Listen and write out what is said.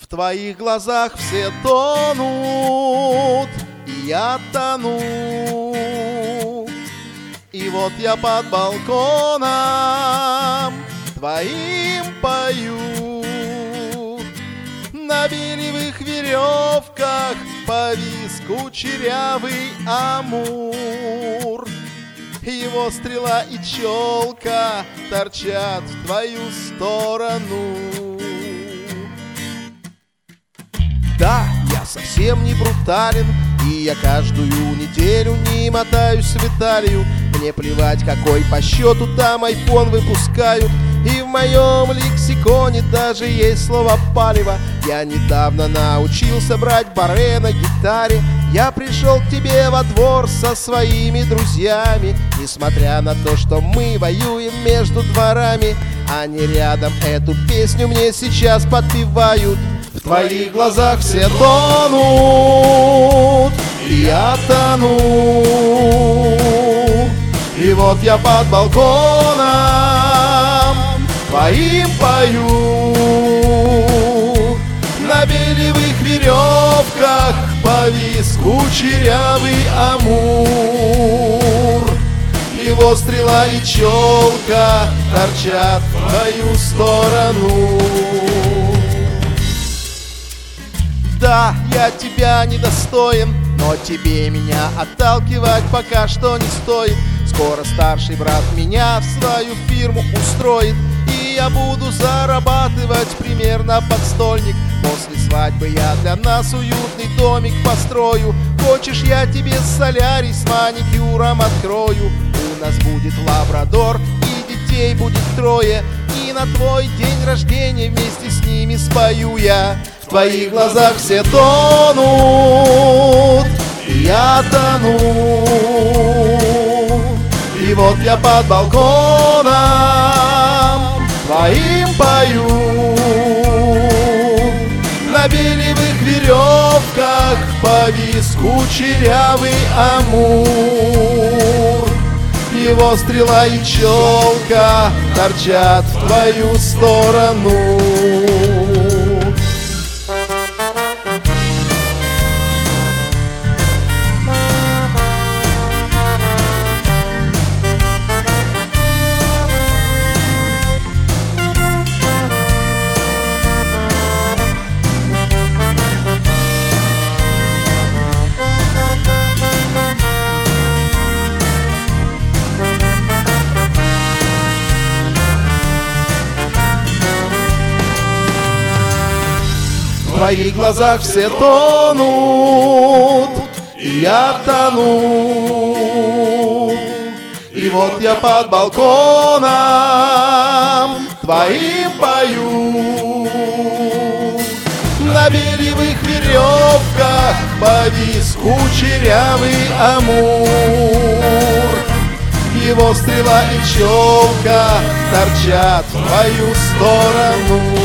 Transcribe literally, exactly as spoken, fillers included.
В твоих глазах все тонут, и я тону. И вот я под балконом твоим пою. На белевых веревках повис кучерявый амур. Его стрела и челка торчат в твою сторону. Да, я совсем не брутален, и я каждую неделю не мотаюсь в Италию. Мне плевать, какой по счету там айфон выпускают. И в моем лексиконе даже есть слово «палево». Я недавно научился брать баре на гитаре. Я пришел к тебе во двор со своими друзьями. Несмотря на то, что мы воюем между дворами, они рядом эту песню мне сейчас подпевают. В твоих глазах все тонут, и я тону. И вот я под балконом твоим пою. На белевых веревках повис кучерявый амур. Его стрела и челка торчат в твою сторону. Да, я тебя недостоин, но тебе меня отталкивать пока что не стоит. Скоро старший брат меня в свою фирму устроит, и я буду зарабатывать примерно под стольник. После свадьбы я для нас уютный домик построю. Хочешь, я тебе солярий с маникюром открою. У нас будет лабрадор, и детей будет трое, и на твой день рождения вместе с ними спою я. В твоих глазах все тонут, и я тону. И вот я под балконом твоим пою. На белевых веревках повис кучерявый амур. Его стрела и челка торчат в твою сторону. В твоих глазах все тонут, и я тону. И вот я под балконом твоим пою. На белевых веревках повис кучерявый амур. Его стрела и челка торчат в твою сторону.